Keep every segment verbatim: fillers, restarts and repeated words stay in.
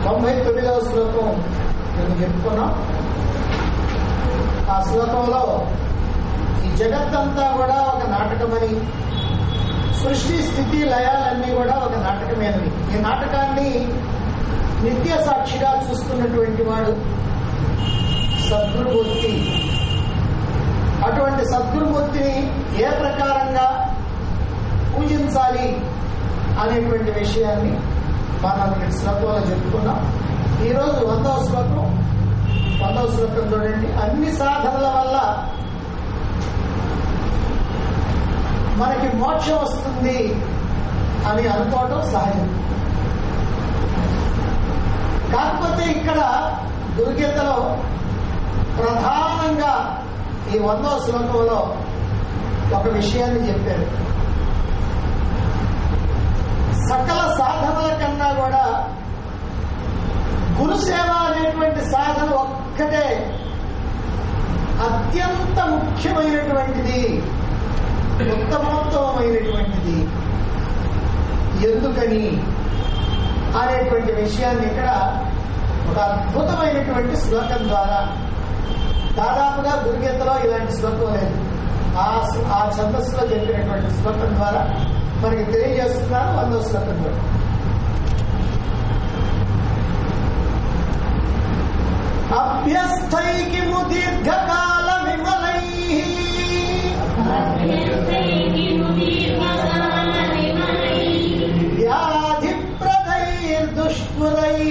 తొంభై తొమ్మిదవ శ్లోకం నేను చెప్పుకున్నాం. ఆ శ్లోకంలో ఈ జగత్తంతా కూడా ఒక నాటకమని, సృష్టి స్థితి లయాలన్నీ కూడా ఒక నాటకమేనని, ఈ నాటకాన్ని నిత్య సాక్షిగా చూస్తున్నటువంటి వాడు సద్గురుమూర్తి. అటువంటి సద్గురుమూర్తిని ఏ ప్రకారంగా పూజించాలి అనేటువంటి విషయాన్ని మనం ఈ శ్లోకంలో చెప్పుకున్నాం. ఈరోజు వందవ శ్లోకం వందవ శ్లోకం చూడండి. అన్ని సాధనల వల్ల మనకి మోక్షం వస్తుంది అని అనుకోవటం సహజం. కాకపోతే ఇక్కడ దుర్గీతలో ప్రధానంగా ఈ వందవ శ్లోకంలో ఒక విషయాన్ని చెప్పారు. సకల సాధనల కన్నా కూడా గురుసేవ అనేటువంటి సాధన ఒక్కటే అత్యంత ముఖ్యమైనటువంటిది, ఉత్తమోత్తమైనటువంటిది. ఎందుకని అనేటువంటి విషయాన్ని ఇక్కడ ఒక అద్భుతమైనటువంటి శ్లోకం ద్వారా, దాదాపుగా దుర్గీతలో ఇలాంటి శ్లోకం లేదు, ఆ ఛందస్సులో చెప్పినటువంటి శ్లోకం ద్వారా మనకి తెలియజేస్తున్నారు. వందో శ్లోకం కూడా అభ్యస్థైకి దీర్ఘకాల విమలై వ్యాధి ప్రదైర్దుష్మురై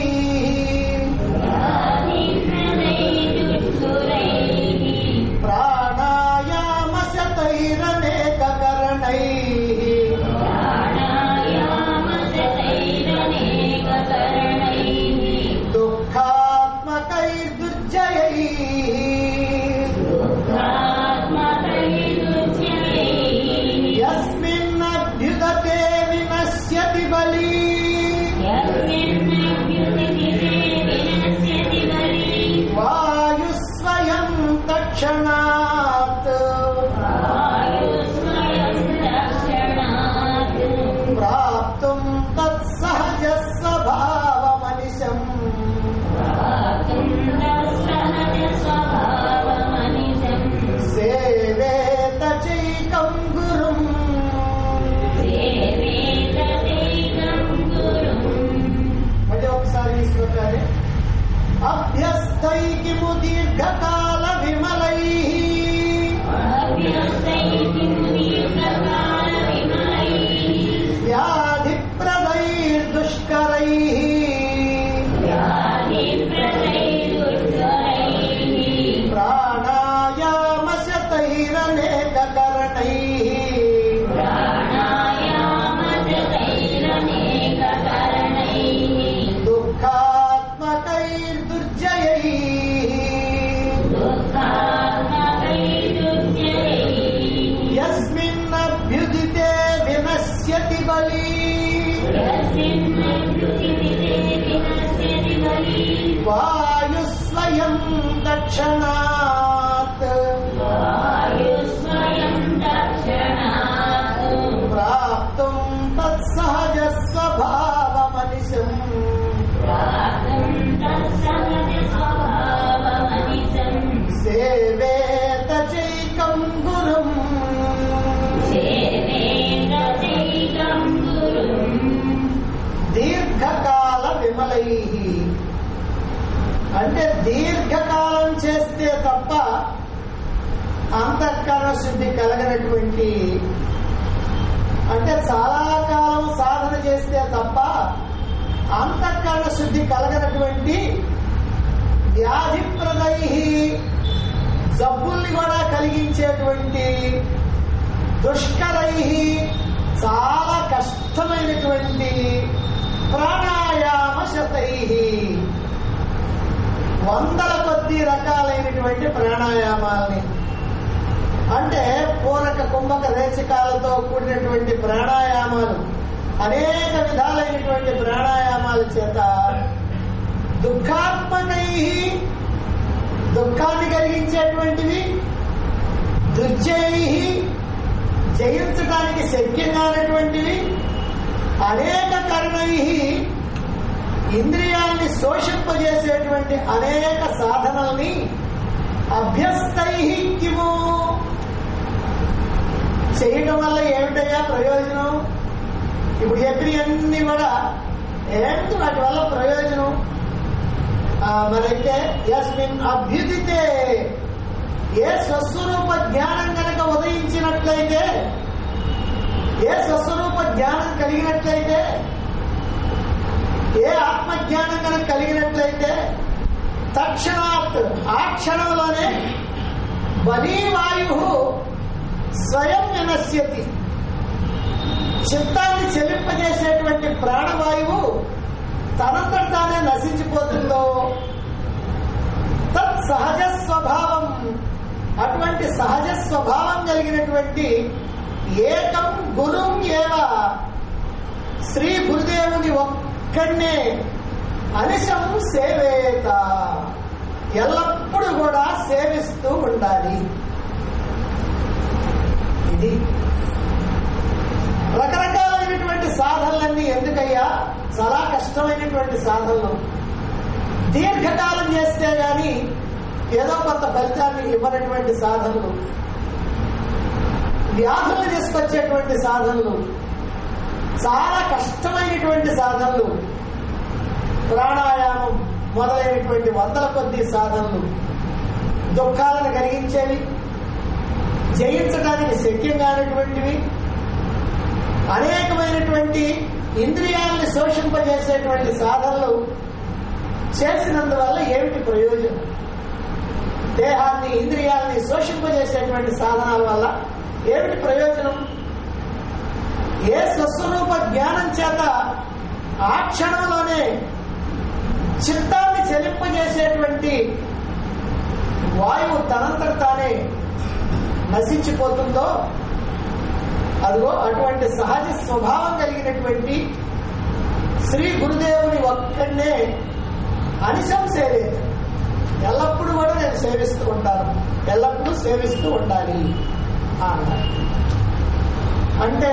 ప్రాణాయామ శతైరనేక కరణై యస్మిన్నభ్యుదతే వినశ్యతి బలి వాయుస్వయం తక్షణాత్ ప్రాప్తుం తత్సహజ స్వభావమనిశం సేవేత చైకం గురుం. మళ్ళీ ఒకసారి ఈ శ్లోకాన్ని. అభ్యస్థైకి దీర్ఘకాల విమలై వ్యాధి ప్రదైర్దుష్కరై ప్రాణాయామ శతైరనేక కరణై దుఃఖాత్మకైర్దుర్జయై యస్మిన్నభ్యుదితే వినశ్యతి బలి వాయుస్వయం తక్షణాత్ ప్రాప్తుం తత్సహజ స్వభావమనిశం సేవేత చైకం గురుం. దీర్ఘకాల విమలై అంటే దీర్ఘకాలం చేస్తే తప్ప అంతఃకరణ శుద్ధి కలగనటువంటి, అంటే చాలా కాలం సాధన చేస్తే తప్ప అంతఃకరణ శుద్ధి కలగనటువంటి వ్యాధిప్రదై జబ్బుల్ని కూడా కలిగించేటువంటి, దుష్కరై చాలా కష్టమైనటువంటి, ప్రాణాయామ శతై వందల కొద్ది రకాలైనటువంటి ప్రాణాయామాలని, అంటే పూరక కుంభక రేచకాలతో కూడినటువంటి ప్రాణాయామాలు, అనేక విధాలైనటువంటి ప్రాణాయామాల చేత దుఃఖాత్మకై దుఃఖాన్ని కలిగించేటువంటివి, దుర్జయై జయించడానికి శక్యం కానటువంటివి, అనేక కరణై ఇంద్రియాల్ని శోషింపజేసేటువంటి అనేక సాధనల్ని అభ్యస్తైహిక్యము చేయటం వల్ల ఏమిటయ్యా ప్రయోజనం? ఇప్పుడు చెప్పినవన్నీ కూడా ఏంటి వాటి వల్ల ప్రయోజనం? మరైతే యస్మిన్ అభ్యుదితే, ఏ స్వస్వరూప జ్ఞానం కనుక ఉదయించినట్లయితే, ఏ స్వస్వరూప జ్ఞానం కలిగినట్లయితే, ఏ ఆత్మజ్ఞానం కనుక కలిగినట్లయితే తక్షణాత్ ఆ క్షణంలోనే బలీవాయు స్వయం వినశ్యతి, చిత్తాన్ని చెలింపజేసేటువంటి ప్రాణవాయువు తనంతట తానే నశించిపోతుందో, తత్ సహజ స్వభావం, అటువంటి సహజ స్వభావం కలిగినటువంటి ఏకం గురుం ఏవ, శ్రీ గురుదేవుని ఒక్కడే అనిశం సేవేత, ఎల్లప్పుడూ కూడా సేవిస్తూ ఉండాలి. ఇది రకరకాలైనటువంటి సాధనలన్నీ ఎందుకయ్యా? చాలా కష్టమైనటువంటి సాధనలు. దీర్ఘకాలం చేస్తే గాని ఏదో కొంత ఫలితాన్ని ఇవ్వనటువంటి సాధనలు, వ్యాధులు తీసుకొచ్చేటువంటి సాధనలు, చాలా కష్టమైనటువంటి సాధనలు, ప్రాణాయామం మొదలైనటువంటి వందల కొద్ది సాధనలు, దుఃఖాలను కలిగించేవి, జయించడానికి శక్యం కానటువంటివి, అనేకమైనటువంటి ఇంద్రియాలను శోషింపజేసేటువంటి సాధనలు చేసినందువల్ల ఏమిటి ప్రయోజనం? దేహాన్ని ఇంద్రియాలని శోషింపజేసేటువంటి సాధనాల వల్ల ఏమిటి ప్రయోజనం? ఏ స్వస్వరూప జ్ఞానం చేత ఆ క్షణంలోనే చిత్తాన్ని చెలింపజేసేటువంటి వాయువు తనంతట తానే నశించిపోతుందో, అదిగో అటువంటి సహజ స్వభావం కలిగినటువంటి శ్రీ గురుదేవుని ఒక్కడే అనిశం సేవేత, ఎల్లప్పుడూ కూడా నేను సేవిస్తూ ఉంటాను, ఎల్లప్పుడూ సేవిస్తూ ఉండాలి అన్నారు. అంటే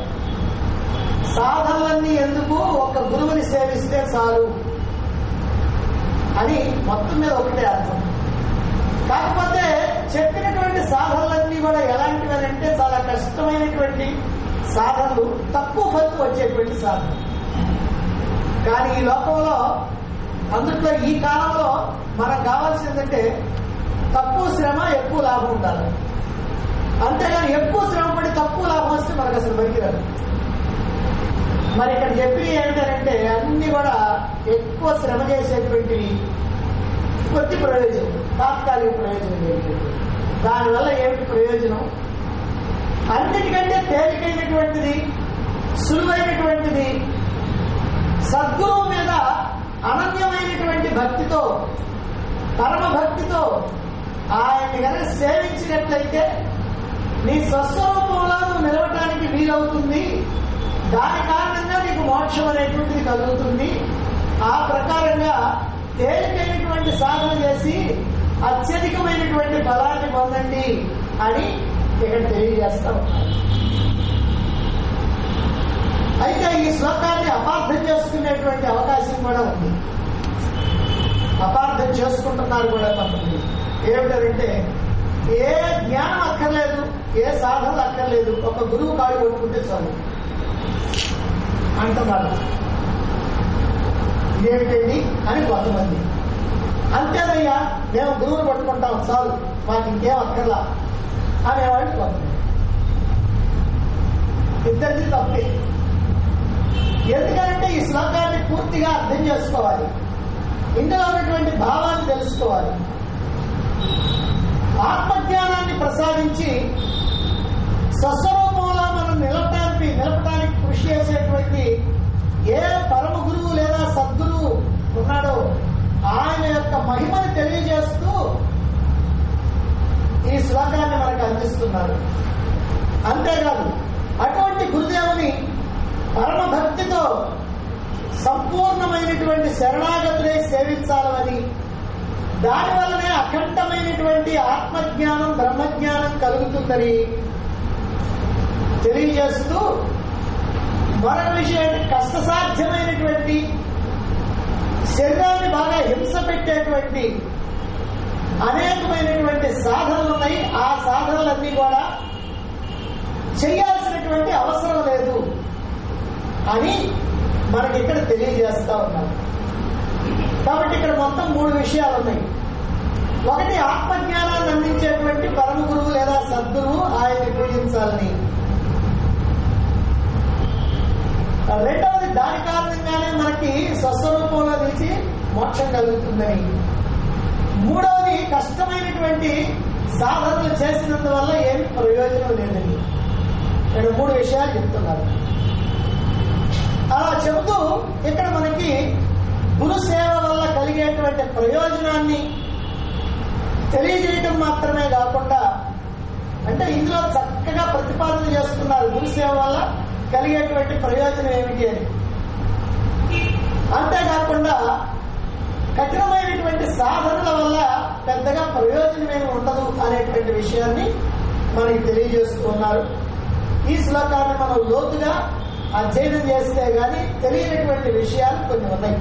సాధనలన్నీ ఎందుకు? ఒక గురువుని సేవిస్తే చాలు అని మొత్తం మీద ఒకటే అర్థం. కాకపోతే చెప్పినటువంటి సాధనలన్నీ కూడా ఎలాంటివి అంటే చాలా కష్టమైనటువంటి సాధనలు, తక్కువ ఫలితం వచ్చేటువంటి సాధన. కానీ ఈ లోకంలో, అందుట్లో ఈ కాలంలో మనకు కావాల్సిందంటే తక్కువ శ్రమ ఎక్కువ లాభం ఉండాలి. అంతేగాని ఎక్కువ శ్రమ పడి తక్కువ లాభం వస్తే మనకు అసలు పనికిరాదు. మరి ఇక్కడ చెప్పి ఏంటంటే అన్ని కూడా ఎక్కువ శ్రమ చేసేటువంటివి, కొద్ది ప్రయోజనం, తాత్కాలిక ప్రయోజనం ఏంటంటే దానివల్ల ఏమిటి ప్రయోజనం? అన్నిటికంటే తేలికైనటువంటిది, సులువైనటువంటిది, సద్గురువు మీద అనన్యమైనటువంటి భక్తితో, పరమ భక్తితో ఆయన్ని కనుక సేవించినట్లయితే నీ స్వస్వరూపంలో నువ్వు నిలవటానికి వీలవుతుంది. దాని కారణంగా నీకు మోక్షం అనేటువంటిది కలుగుతుంది. ఆ ప్రకారంగా తేలికైనటువంటి సాధన చేసి అత్యధికమైనటువంటి ఫలాన్ని పొందండి అని ఇక్కడ తెలియజేస్తా ఉన్నారు. అయితే ఈ శ్లోకాన్ని అపార్థం చేసుకునేటువంటి అవకాశం కూడా ఉంది. అపార్థం చేసుకుంటున్నారు కూడా కొంతమంది. ఏమిటంటే ఏ జ్ఞానం అక్కర్లేదు, ఏ సాధనలు అక్కర్లేదు, ఒక గురువు కాడు కొట్టుకుంటే చాలు అంటున్నారు. ఇదేమిటండి అని కొంతమంది. అంతేనయ్యా మేము గురువుని పట్టుకుంటాం చాలు, మాకు ఇంకేం అక్కర్లా అనేవాళ్ళు కొంతమంది. ఇద్దరిది తప్పే. ఎందుకంటే ఈ శ్లోకాన్ని పూర్తిగా అర్థం చేసుకోవాలి, ఇందులో ఉన్నటువంటి భావాన్ని తెలుసుకోవాలి. ఆత్మజ్ఞానాన్ని ప్రసాదించి స్వస్వరూపంలో మనం నిలపడానికి నిలపడానికి కృషి చేసేటువంటి ఏ పరమ గురువు లేదా సద్గురువు ఉన్నాడో ఆయన యొక్క మహిమను తెలియజేస్తూ ఈ శ్లోకాన్ని మనకు అందిస్తున్నారు. అంతేకాదు అటువంటి గురుదేవుని పరమ భక్తితో సంపూర్ణమైనటువంటి శరణాగతులే సేవించాలని, దానివల్లనే అఖండమైనటువంటి ఆత్మజ్ఞానం బ్రహ్మజ్ఞానం కలుగుతుందని తెలియజేస్తూ మరొక విషయం, కష్టసాధ్యమైనటువంటి శరీరాన్ని బాగా హింస పెట్టేటువంటి అనేకమైనటువంటి సాధనలు ఉన్నాయి. ఆ సాధనలన్నీ కూడా చేయాల్సినటువంటి అవసరం లేదు అని మనకి ఇక్కడ తెలియజేస్తా ఉన్నారు. కాబట్టి ఇక్కడ మొత్తం మూడు విషయాలు ఉన్నాయి. ఒకటి, ఆత్మజ్ఞానాన్ని అందించేటువంటి పరమ గురువు లేదా సద్గురువు, ఆయన్ని పూజించాలని. రెండవది, దాని కారణంగానే మనకి స్వస్వరూపంలో నిలిచి మోక్షం కలుగుతుందని. మూడవది, కష్టమైనటువంటి సాధనలు చేసినందువల్ల ఏమి ప్రయోజనం లేదని. ఇక్కడ మూడు విషయాలు చెప్తున్నారు. అలా చెబుతూ ఇక్కడ మనకి గురు సేవ వల్ల కలిగేటువంటి ప్రయోజనాన్ని తెలియజేయటం మాత్రమే కాకుండా, అంటే ఇందులో చక్కగా ప్రతిపాదన చేస్తున్నారు గురు సేవ వల్ల కలిగేటువంటి ప్రయోజనం ఏమిటి అని. అంతేకాకుండా కఠినమైనటువంటి సాధనల వల్ల పెద్దగా ప్రయోజనం ఏమి ఉండదు అనేటువంటి విషయాన్ని మనకి తెలియజేస్తున్నారు. ఈ శ్లోకాన్ని మనం లోతుగా అధ్యయనం చేస్తే గాని తెలియనటువంటి విషయాలు కొన్ని ఉన్నాయి.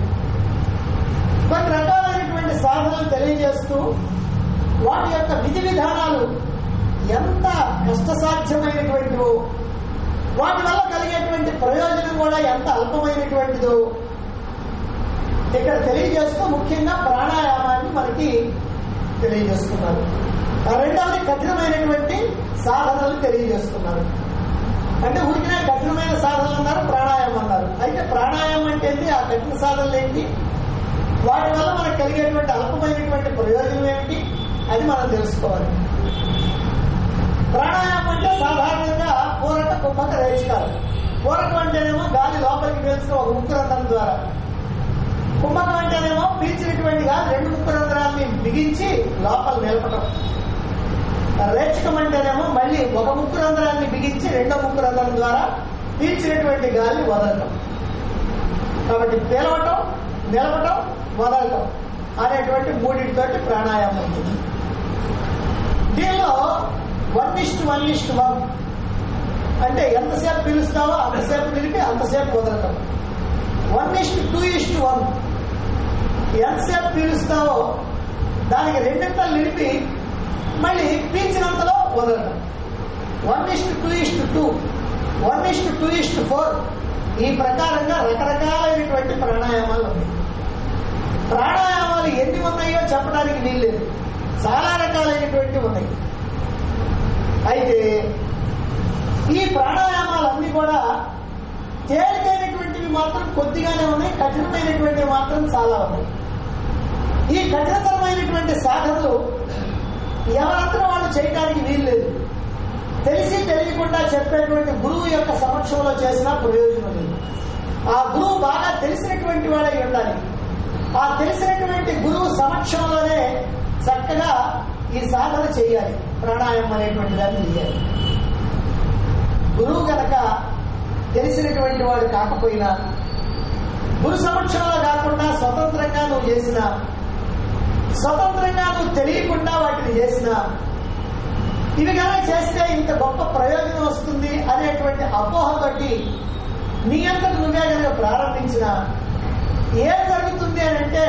కొన్ని రకాలైనటువంటి సాధనలు తెలియజేస్తూ వాటి యొక్క విధి విధానాలు ఎంత కష్టసాధ్యమైనటువంటివో, వాటి వల్ల కలిగేటువంటి ప్రయోజనం కూడా ఎంత అల్పమైనటువంటిదో ఇక్కడ తెలియజేస్తూ ముఖ్యంగా ప్రాణాయామాన్ని మనకి తెలియజేస్తున్నారు. రెండవది, కఠినమైనటువంటి సాధనలు తెలియజేస్తున్నారు. అంటే ఊరికినే కఠినమైన సాధనలు అన్నారు, ప్రాణాయామం అన్నారు. అయితే ప్రాణాయామం అంటే ఏంటి, ఆ కఠిన సాధనలు ఏంటి, వాటి వల్ల మనకు కలిగేటువంటి అల్పమైనటువంటి ప్రయోజనం ఏమిటి, అది మనం తెలుసుకోవాలి. ప్రాణాయామం అంటే సాధారణంగా పూరక కుంభక రేచికాలు. పూరకం అంటేనేమో గాలి లోపలికి పీల్చడం ఒక ముక్కు రంధ్రం ద్వారా, కుంభకం అంటేనేమో పీల్చినటువంటి గాలి రెండు ముక్కు రంధ్రాన్ని బిగించి లోపల నిలపడం. రేచకం అంటేనేమో మళ్ళీ ఒక ముక్కు రంధ్రాన్ని బిగించి రెండో ముక్కు రంధ్రం ద్వారా పీల్చినటువంటి గాలిని వదలటం. కాబట్టి పీలవటం, నిలవటం, వదలటం అనేటువంటి మూడింటితోటి ప్రాణాయామం ఉంటుంది. దీనిలో one is to one is to one అంటే ఎంతసేపు పీలుస్తావో అంతసేపు నిలిపి అంతసేపు వదలటం. One is to two is to one ఎంతసేపు పీలుస్తావో దానికి రెండింతలు నిలిపి మళ్ళీ పీల్చినంతలో వదలటం. One is to two is to two one is to two is to four ఈ ప్రకారంగా రకరకాలైనటువంటి ప్రాణాయామాలు ఉన్నాయి. ప్రాణాయామాలు ఎన్ని ఉన్నాయో చెప్పడానికి వీల్లేదు, చాలా రకాలైనటువంటి ఉన్నాయి. అయితే ఈ ప్రాణాయామాలన్నీ కూడా తేలికైనటువంటివి మాత్రం కొద్దిగానే ఉన్నాయి, కఠినమైనటువంటివి మాత్రం చాలా ఉన్నాయి. ఈ కఠినతరమైనటువంటి సాధనలు ఎవరంతా వాళ్ళు చేయడానికి వీల్లేదు. తెలిసి తెలియకుండా చెప్పేటువంటి గురువు యొక్క సమక్షంలో చేసినా ప్రయోజనం లేదు. ఆ గురువు బాగా తెలిసినటువంటి వాడై ఉండాలి. ఆ తెలిసినటువంటి గురువు సమక్షంలోనే చక్కగా ఈ సాధన చేయాలి, ప్రాణాయామం అనేటువంటి దాన్ని చేయాలి. గురువు గనక తెలిసినటువంటి వాడు కాకపోయినా, గురు సమక్షంలో కాకుండా స్వతంత్రంగా నువ్వు చేసినా, స్వతంత్రంగా నువ్వు తెలియకుండా వాటిని చేసినా, ఇవి కనుక చేస్తే ఇంత గొప్ప ప్రయోజనం వస్తుంది అనేటువంటి అపోహతోటి నీ అంతట నువ్వే కనుక ప్రారంభించిన ఏం జరుగుతుంది అని అంటే,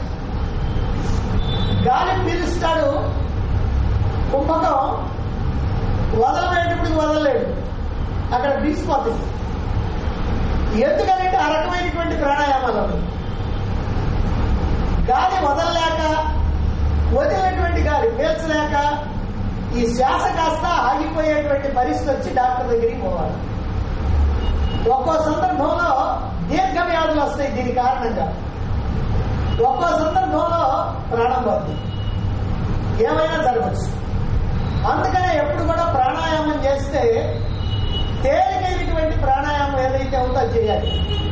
గాలి పీలుస్తాడు కుంభకం, వదలలేటప్పుడు వదలలేడు, అక్కడ బీసిపోతుంది. ఎందుకంటే ఆ రకమైనటువంటి ప్రాణాయామాలు గాలి వదలలేక, వదిలినటువంటి గాలి పీల్చలేక ఈ శ్వాస కాస్త ఆగిపోయేటువంటి పరిస్థితి వచ్చి డాక్టర్ దగ్గరికి పోవాలి. ఒక్కో సందర్భంలో దీర్ఘ వ్యాధులు వస్తాయి దీని కారణంగా, ఒక్కో సందర్భంలో ప్రాణం పోతుంది, ఏమైనా జరగచ్చు. అందుకనే ఎప్పుడు కూడా ప్రాణాయామం చేస్తే తేలికైనటువంటి ప్రాణాయామం ఏదైతే ఉందో అది చేయాలి.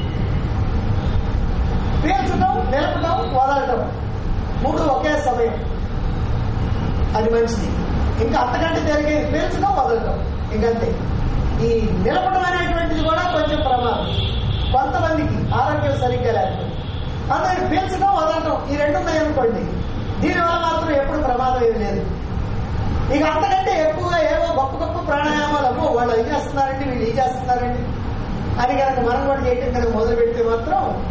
పీల్చడం, నిలపడం, వదలటం మూడు ఒకే సమయం, అది మంచిది. ఇంకా అంతకంటే తేలికైన పీల్చడం, వదలటం ఇంకంతే. ఈ నిలపడం అనేటువంటిది కూడా కొంచెం ప్రమాదం కొంతమందికి, ఆరోగ్యం సరిగ్గా లేకపోతే. అందుకని పీల్చడం, వదలటం ఈ రెండు ఉన్నాయనుకోండి, దీనివల్ల మాత్రం ఎప్పుడు ప్రమాదం ఏది లేదు. ఇక అంతకంటే ఎక్కువగా ఏవో గొప్ప గొప్ప ప్రాణాయామాలు, అమ్మో వాళ్ళు అది చేస్తున్నారండి, వీళ్ళు ఇది చేస్తున్నారండి అని కనుక మనం కూడా చేయటం కనుక మొదలు పెడితే మాత్రం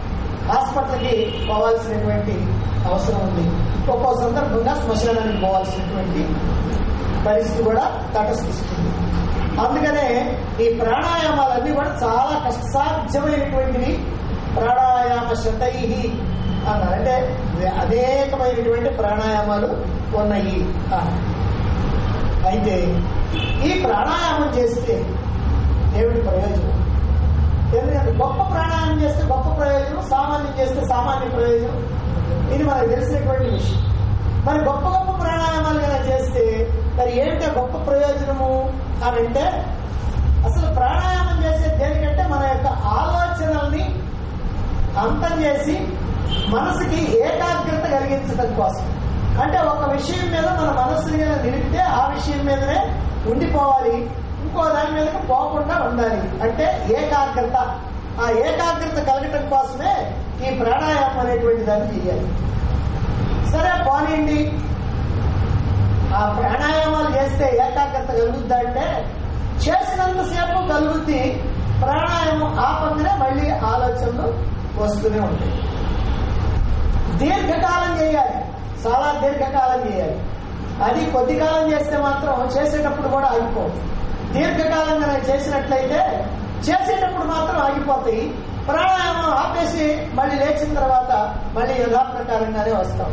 హాస్పిటల్కి పోవాల్సినటువంటి అవసరం ఉంది. ఒక్కో సందర్భంగా శ్మశానానికి పోవాల్సినటువంటి పరిస్థితి కూడా తటస్థిస్తుంది. అందుకనే ఈ ప్రాణాయామాలన్నీ కూడా చాలా కష్టసాధ్యమైనటువంటివి. ప్రాణాయామ శతై అన్నారు, అంటే అనేకమైనటువంటి ప్రాణాయామాలు ఉన్నాయి. అయితే ఈ ప్రాణాయామం చేస్తే ఏమిటి ప్రయోజనం? ఎందుకంటే గొప్ప ప్రాణాయామం చేస్తే గొప్ప ప్రయోజనం, సామాన్యం చేస్తే సామాన్య ప్రయోజనం, ఇది మనకు తెలిసినటువంటి విషయం. మరి గొప్ప గొప్ప ప్రాణాయామాలు కనుక చేస్తే మరి ఏమిటో గొప్ప ప్రయోజనము అని అంటే, అసలు ప్రాణాయామం చేసే దేనికంటే మన యొక్క ఆలోచనల్ని అంతం చేసి మనసుకి ఏకాగ్రత కలిగించడం కోసం. అంటే ఒక విషయం మీద మన మనసుని నిలిపితే ఆ విషయం మీదనే ఉండిపోవాలి, ఇంకో దాని మీదకి పోకుండా ఉండాలి. అంటే ఏకాగ్రత, ఆ ఏకాగ్రత కలగటం కోసమే ఈ ప్రాణాయామం అనేటువంటి దాన్ని చేయాలి. సరే పోనీయండి, ఆ ప్రాణాయామాలు చేస్తే ఏకాగ్రత కలుగుద్దా అంటే చేసినంతసేపు కలుగుద్ది. ప్రాణాయామం ఆపంగానే మళ్ళీ ఆలోచనలు వస్తూనే ఉంటాయి. దీర్ఘకాలం చేయాలి, చాలా దీర్ఘకాలం చేయాలి. అది కొద్ది కాలం చేస్తే మాత్రం చేసేటప్పుడు కూడా ఆగిపోతుంది. దీర్ఘకాలంగా చేసినట్లయితే చేసేటప్పుడు మాత్రం ఆగిపోతాయి. ప్రాణాయామం ఆపేసి మళ్ళీ లేచిన తర్వాత మళ్ళీ యథాప్రకారంగానే వస్తాం.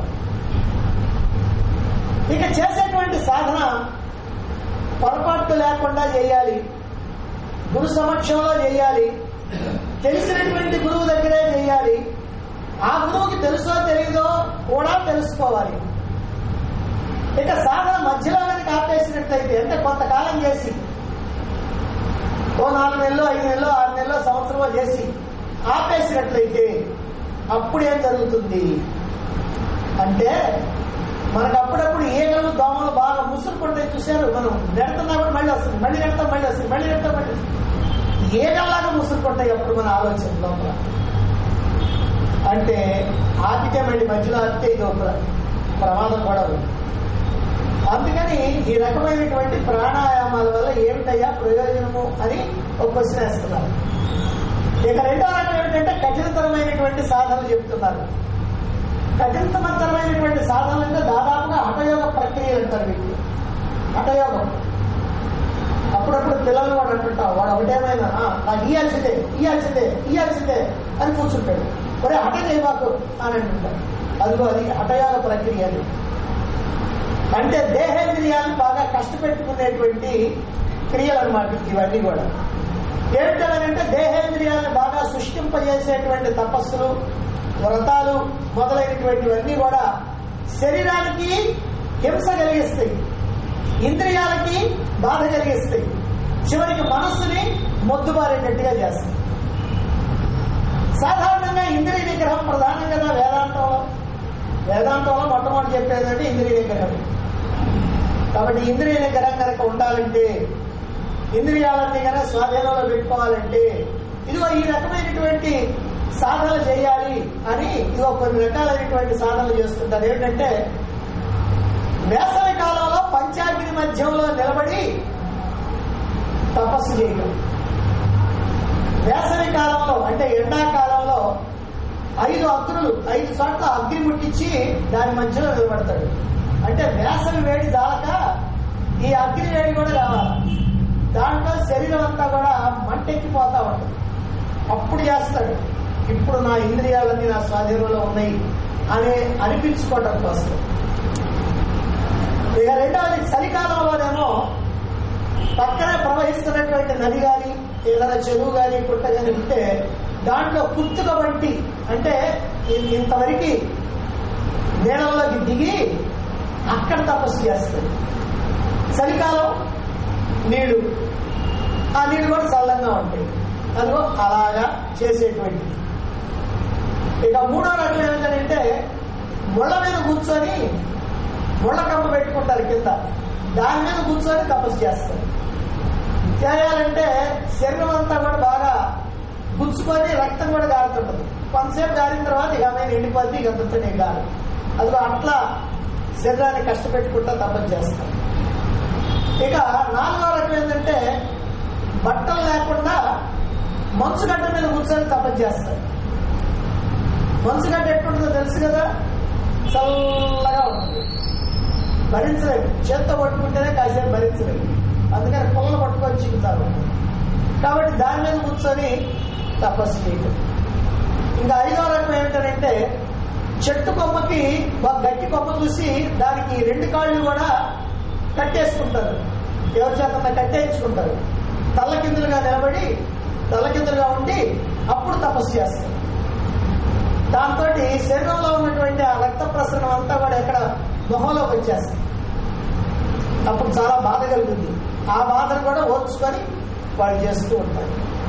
ఇక చేసేటువంటి సాధన పొరపాటు లేకుండా చేయాలి, గురు సమక్షంలో చేయాలి, తెలిసినటువంటి గురువు దగ్గరే చేయాలి. ఆ గురువుకి తెలుసో తెలీదో కూడా తెలుసుకోవాలి. ఇక సాధన మధ్యలో కనుక ఆపేసినట్లయితే, అంటే కొంతకాలం చేసి ఓ నాలుగు నెలలు ఐదు నెలలు ఆరు నెలలు సంవత్సరంలో చేసి ఆపేసినట్లయితే అప్పుడు ఏం జరుగుతుంది అంటే, మనకు అప్పుడప్పుడు ఈగలు దోమలు బాగా ముసురుకుంటాయి. చూశారు, మనం నెడుతున్నా కూడా మళ్ళీ వస్తుంది, మళ్ళీ నెడతాం మళ్ళీ వస్తుంది, మళ్ళీ నెడతాం మళ్ళీ ఈగల్లాగా ముసురుకుంటాయి అప్పుడు మన ఆలోచన లోపల. అంటే ఆపితే మళ్ళీ మధ్యలో ఆపితే ఇది ఒక ప్రమాదం కూడా ఉంది. అందుకని ఈ రకమైనటువంటి ప్రాణాయామాల వల్ల ఏమిటయ్యా ప్రయోజనము అని ఒక క్వశ్చన్ వేస్తున్నారు. ఇక రెండో రకం ఏమిటంటే కఠినతరమైనటువంటి సాధనలు చెప్తున్నారు. కఠినతరమైనటువంటి సాధనలు అంటే దాదాపుగా హఠయోగ ప్రక్రియలు అంటారు వీటిని. హఠయోగం అప్పుడప్పుడు పిల్లలు వాడు అంటుంటాం, వాడు ఒకటేమైనా నాకు ఇయ్యాల్సిందే ఇయ్యాల్సిందే ఇయ్యాల్సిందే అని కూర్చుంటాడు. ఒరే హఠ చేయబాకు అని అంటుంటాడు. అదిగో అది హఠయోగ ప్రక్రియ. అది అంటే దేహేంద్రియాలను బాగా కష్టపెట్టుకునేటువంటి క్రియలు అన్నమాట ఇవన్నీ కూడా. ఏమిటంటే దేహేంద్రియాలను బాగా సృష్టింపజేసేటువంటి తపస్సులు, వ్రతాలు మొదలైనటువంటివన్నీ కూడా శరీరానికి హింస కలిగిస్తాయి, ఇంద్రియాలకి బాధ కలిగిస్తాయి, చివరికి మనస్సుని మొద్దుబారేటట్టుగా చేస్తాయి. సాధారణంగా ఇంద్రియ నిగ్రహం ప్రధానం కదా వేదాంతంలో. వేదాంతంలో మొట్టమొదటి చెప్పేదంటే ఇంద్రియ నిగ్రహం. కాబట్టి ఇంద్రియ నిగ్రహం కనుక ఉండాలంటే, ఇంద్రియాలన్నీ కనుక స్వాధీనంలో పెట్టుకోవాలంటే ఇదిగో ఈ రకమైనటువంటి సాధనలు చేయాలి అని ఇదిగో కొన్ని రకాలైనటువంటి సాధనలు చేస్తుంటారు. ఏంటంటే వేసవి కాలంలో పంచాగ్ని మధ్యంలో నిలబడి తపస్సు చేయడం. వేసవి కాలంలో అంటే ఎండాకాలంలో ఐదు అగ్నులు ఐదు చోట్ల అగ్ని ముట్టించి దాని మధ్యలో నిలబడతాడు. అంటే వేసవి వేడి దాక ఈ అగ్ని వేడి కూడా కావాలి. దాంట్లో శరీరం అంతా కూడా మంటెక్కిపోతా ఉంటుంది. అప్పుడు చేస్తాడు, ఇప్పుడు నా ఇంద్రియాలన్నీ నా స్వాధీనంలో ఉన్నాయి అని అనిపించుకోవడం కోసం. ఇక రెండవది చలికాలంలోనేమో పక్కనే ప్రవహిస్తున్నటువంటి నది కానీ ఏదైనా చెరువు కానీ పుట్ట కానీ ఉంటే దాంట్లో కుత్తుక వంటి అంటే ఇంతవరకు నీళ్ళలోకి దిగి అక్కడ తపస్సు చేస్తాడు. చలికాలం నీళ్లు, ఆ నీళ్లు కూడా చల్లంగా ఉంటాయి. అదిగో అలాగా చేసేటువంటి. ఇక మూడో రకం ఏమిటంటే ముళ్ళ మీద కూర్చొని ముళ్ళ కమ్మ పెట్టుకుంటారు కింద, దాని మీద కూర్చొని తపస్సు చేస్తారు. చేయాలంటే శరీరం అంతా కూడా బాగా గుచ్చుకొని రక్తం కూడా గారుతుంటది. కొంతసేపు గారిన తర్వాత ఇక ఆమె ఎండిపోద్ది, ఇక గుర్తునే గారు. అదిగో అట్లా శరీరాన్ని కష్టపెట్టుకుంటా తపస్సు చేస్తారు. ఇక నాలుగో రకం ఏంటంటే బట్టలు లేకుండా మంచు గడ్డ మీద కూర్చొని తపస్సు చేస్తారు. మనసు గడ్డ ఎట్టుంటుందో తెలుసు కదా, చల్లగా ఉంటుంది, భరించలేదు. చేత్తో పట్టుకుంటేనే కాసేపు భరించలేదు, అందుకని పుల్లలు పట్టుకొని చిక్కుతారు. కాబట్టి దాని మీద కూర్చొని తపస్సు చేయటం. ఇంకా ఐదో రకం ఏమిటంటే చెట్టు కొమ్మకి ఒక గట్టి కొమ్మ చూసి దానికి రెండు కాళ్ళు కూడా కట్టేసుకుంటారు, ఎవరి చేత కట్టేయించుకుంటారు. తల్లకిందులుగా నిలబడి తల్లకిందులుగా ఉండి అప్పుడు తపస్సు చేస్తారు. దాంతో శరీరంలో ఉన్నటువంటి ఆ రక్త ప్రసరణ అంతా కూడా ఎక్కడ మొహంలోకి వచ్చేస్తుంది. అప్పుడు చాలా బాధ కలుగుతుంది. ఆ బాధను కూడా ఓర్చుకొని వాళ్ళు చేస్తూ ఉంటారు.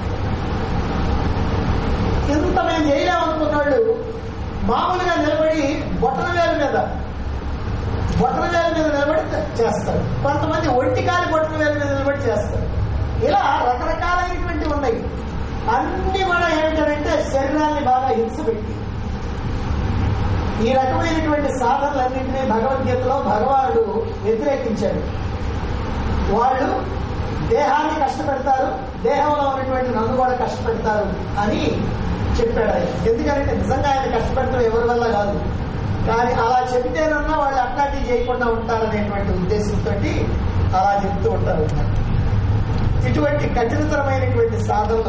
ఇంత మేము చేయలేమనుకున్నాళ్ళు మామూలుగా నిలబడి బొట్టన వేల మీద బొట్టన వేల మీద నిలబడి చేస్తారు. కొంతమంది ఒంటికాలి బొట్టన వేల మీద నిలబడి చేస్తారు. ఇలా రకరకాలైనటువంటి ఉన్నాయి. అన్ని కూడా ఏంటంటే శరీరాన్ని బాగా హింస పెట్టి ఈ రకమైనటువంటి సాధనలన్నింటినీ భగవద్గీతలో భగవానుడు వ్యతిరేకించాడు. వాళ్ళు దేహాన్ని కష్టపెడతారు, దేహంలో ఉన్నటువంటి నన్ను కూడా కష్టపెడతారు అని చెప్పాడు ఆయన. ఎందుకంటే నిజంగా ఆయన కష్టపెడతారు ఎవరి వల్ల కాదు, కానీ అలా చెబితేనన్నా వాళ్ళు అట్లాంటివి చేయకుండా ఉంటారనేటువంటి ఉద్దేశంతో అలా చెప్తూ ఉంటారు. ఇటువంటి కఠినతరమైనటువంటి సాధనలు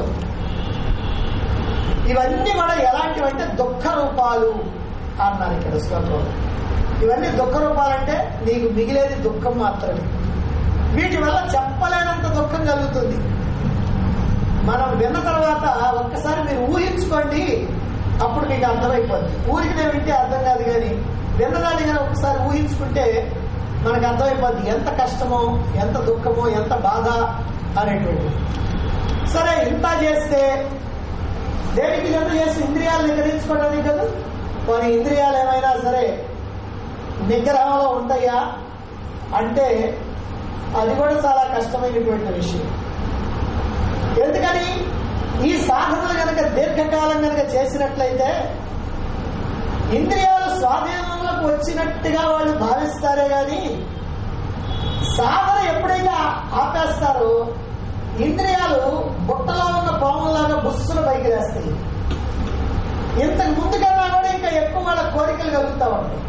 ఇవన్నీ కూడా ఎలాంటివంటే దుఃఖ రూపాలు అన్నారు ఇక్కడ శ్లోకంలో. ఇవన్నీ దుఃఖ రూపాలంటే నీకు మిగిలేది దుఃఖం మాత్రమే. వీటి వల్ల చెప్పలేనంత దుఃఖం కలుగుతుంది. మనం విన్న తర్వాత ఒక్కసారి మీరు ఊహించుకోండి, అప్పుడు మీకు అర్థమైపోద్ది. ఊరికినే వింటే అర్థం కాదు, కానీ విన్నదాన్ని కానీ ఒకసారి ఊహించుకుంటే మనకు అర్థమైపోద్ది ఎంత కష్టమో, ఎంత దుఃఖమో, ఎంత బాధ అనేటువంటి. సరే, ఇంత చేస్తే దేనికి ఎంత చేసి ఇంద్రియాలు నిగ్రహించుకోవడానికి కదా. కొన్ని ఇంద్రియాలు ఏమైనా సరే నిగ్రహంలో ఉంటాయా అంటే అది కూడా చాలా కష్టమైనటువంటి విషయం. ఎందుకని ఈ సాధనలు కనుక దీర్ఘకాలం కనుక చేసినట్లయితే ఇంద్రియాలు స్వాధీనంలోకి వచ్చినట్టుగా వాళ్ళు భావిస్తారే గాని సాధన ఎప్పుడైతే ఆపేస్తారో ఇంద్రియాలు బుట్టలో ఉన్న పాములాగా బుస్సులు పైకి వేస్తాయి. ఇంతకు ముందు కన్నా కూడా ఇంకా ఎక్కువ వాళ్ళ కోరికలు కలుగుతూ ఉంటాయి.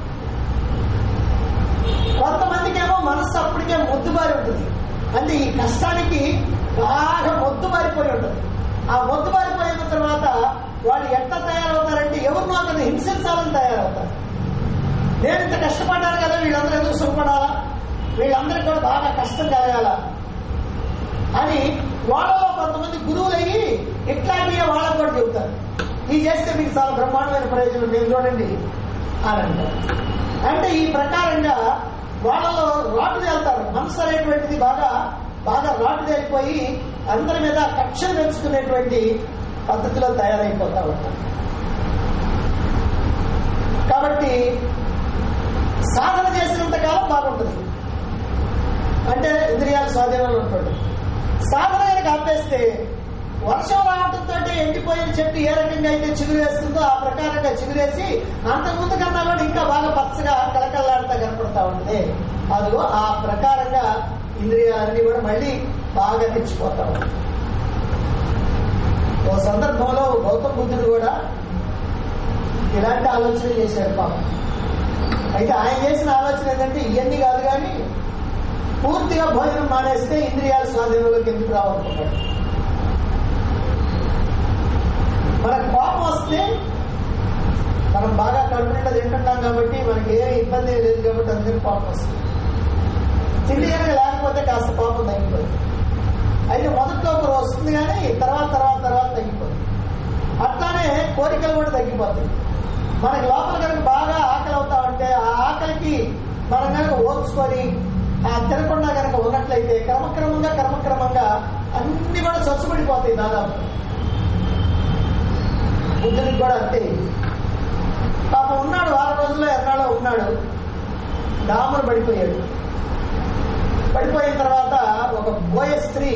కొంతమందికి ఏమో మనస్సు అప్పటికే మొద్దుబారి ఉంటుంది, అంటే ఈ కష్టానికి బాగా మొద్దుబారిపోయి ఉంటుంది. ఆ మొద్దుబారిపోయిన తర్వాత వాళ్ళు ఎట్లా తయారవుతారంటే ఎవరినో అతను హింసించాలని తయారవుతారు. నేను ఇంత కష్టపడ్డాను కదా, వీళ్ళందరూ ఎందుకు సుఖపడాలా, వీళ్ళందరికీ కూడా బాగా కష్టం కలగాల అని వాళ్ళలో కొంతమంది గురువులయ్యి ఇట్లాంటివి వాళ్ళకు కూడా చెబుతారు. ఇది చేస్తే మీకు చాలా బ్రహ్మాండమైన ప్రయోజనం, నేను చూడండి అని అంటారు. అంటే ఈ ప్రకారంగా వాళ్ళలో రాటు తేలుతారు. మనసు అనేటువంటిది బాగా బాగా రాటు తేలిపోయి అందరి మీద కక్షలు పెంచుకునేటువంటి పద్ధతిలో తయారైపోతా ఉంటారు. కాబట్టి సాధన చేసినంత కాలం బాగుంటుంది, అంటే ఇంద్రియాల స్వాధీనంలో ఉంటుంది. సాధన కనుక ఆపేస్తే వర్షం రావడంతో ఎండిపోయిన చెట్టు ఏ రకంగా అయితే చిగురు వేస్తుందో ఆ ప్రకారంగా చిగురేసి అంతకుముందు కన్నా కూడా ఇంకా బాగా పచ్చగా కలకల్లాడుతా కనపడతా ఉంటుంది. అదిగో ఆ ప్రకారంగా ఇంద్రియాలన్నీ కూడా మళ్ళీ బాగా తెచ్చిపోతా ఉంటాయి. ఓ సందర్భంలో గౌతమ బుద్ధుడు కూడా ఇలాంటి ఆలోచన చేశాడు పాపం. అయితే ఆయన చేసిన ఆలోచన ఏంటంటే ఇవన్నీ కాదు, కానీ పూర్తిగా భోజనం మానేస్తే ఇంద్రియాల స్వాధీనంలోకి ఎందుకు రావాలనుకుంటాడు. మనకు కోపం వస్తే మనం బాగా కడుపునిండా తింటున్నాం కాబట్టి మనకి ఏ ఇబ్బంది లేదు కాబట్టి అందరికీ కోపం వస్తుంది. తిండి కనుక లేకపోతే కాస్త కోపం తగ్గిపోతుంది. అయితే మొదట్లో ఒకరు వస్తుంది కానీ తర్వాత తర్వాత తర్వాత తగ్గిపోతుంది. అట్లానే కోరికలు కూడా తగ్గిపోతాయి. మనకి లోపల కనుక బాగా ఆకలి అవుతా ఉంటే ఆ ఆకలికి మనం కనుక ఓర్చుకొని ఆ తినకుండా కనుక ఉన్నట్లయితే క్రమక్రమంగా క్రమక్రమంగా అన్ని కూడా స్వచ్ఛపడిపోతాయి. దాదాపు బుద్ధుడికి కూడా అంతే. పాపం ఉన్నాడు, వారం రోజుల్లో ఎన్నాడో ఉన్నాడు, డామును పడిపోయాడు. పడిపోయిన తర్వాత ఒక బోయ స్త్రీ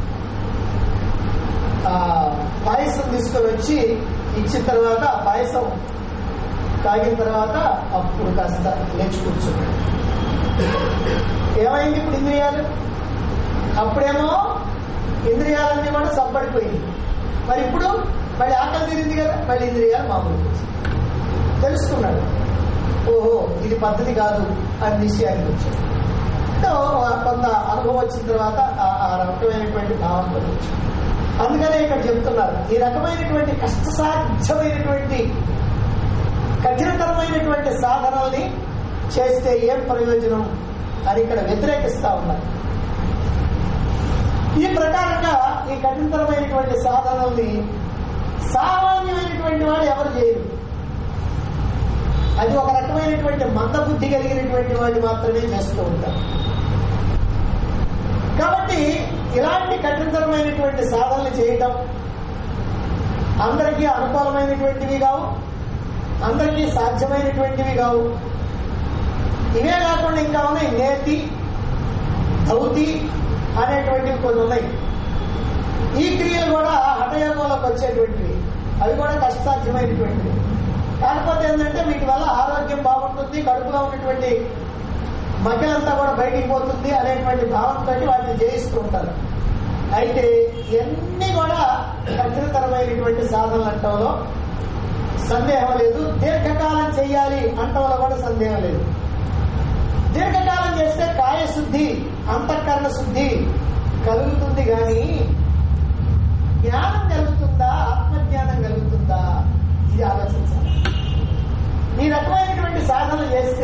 ఆ పాయసం తీసుకొని వచ్చి ఇచ్చిన తర్వాత పాయసం తాగిన తర్వాత అప్పుడు కాస్త లేచి కూర్చున్నాడు. ఏమైంది ఇప్పుడు ఇంద్రియాలు? అప్పుడేమో ఇంద్రియాలన్నీ కూడా సబ్బడిపోయింది. మరి ఇప్పుడు మళ్ళీ ఆకలి తీరింది కదా, మళ్ళీ ఇంద్రియాలు మామూలు. తెలుసుకున్నాడు. ఓహో ఇది పద్ధతి కాదు అని విషయానికి వచ్చాడు. కొంత అనుభవం వచ్చిన తర్వాత ఆ రకమైనటువంటి భావంతో వచ్చాడు. అందుకనే ఇక్కడ చెప్తున్నారు, ఈ రకమైనటువంటి కష్టసాధ్యమైనటువంటి కఠినతరమైనటువంటి సాధనల్ని చేస్తే ఏం ప్రయోజనం అని ఇక్కడ వ్యతిరేకిస్తా ఉన్నారు. ఈ ప్రకారంగా ఈ కఠినతరమైనటువంటి సాధనల్ని సామాన్యమైనటువంటి వాడు ఎవరు చేయరు. అది ఒక రకమైనటువంటి మందబుద్ధి కలిగినటువంటి వాడు మాత్రమే చేస్తూ ఉంటారు. కాబట్టి ఇలాంటి కఠినతరమైనటువంటి సాధనలు చేయటం అందరికీ అనుకూలమైనటువంటివి కావు, అందరికీ సాధ్యమైనటువంటివి కావు. ఇవే కాకుండా ఇంకా ఉన్నాయి, నేతి ధౌతి అనేటువంటివి కొన్ని ఉన్నాయి. ఈ క్రియలు కూడా హఠయోగంలోకి వచ్చేటువంటివి, అవి కూడా కష్టసాధ్యమైనటువంటివి. కాకపోతే ఏంటంటే వీటి వల్ల ఆరోగ్యం బాగుంటుంది, కడుపులో ఉన్నటువంటి మధ్యలంతా కూడా బయటికి పోతుంది అనేటువంటి భావంతో వాటిని జయిస్తూ ఉంటారు. అయితే ఇవన్నీ కూడా కఠినతరమైనటువంటి సాధనలు అంటంలో సందేహం లేదు. దీర్ఘకాలం చేయాలి అంటంలో కూడా సందేహం లేదు. దీర్ఘకాలం చేస్తే కాయశుద్ధి, అంతఃకరణ శుద్ధి కలుగుతుంది, కానీ జ్ఞానం కలుగుతుందా, ఆత్మజ్ఞానం కలుగుతుందా, ఇది ఆలోచించాలి. ఈ రకమైనటువంటి సాధన చేస్తే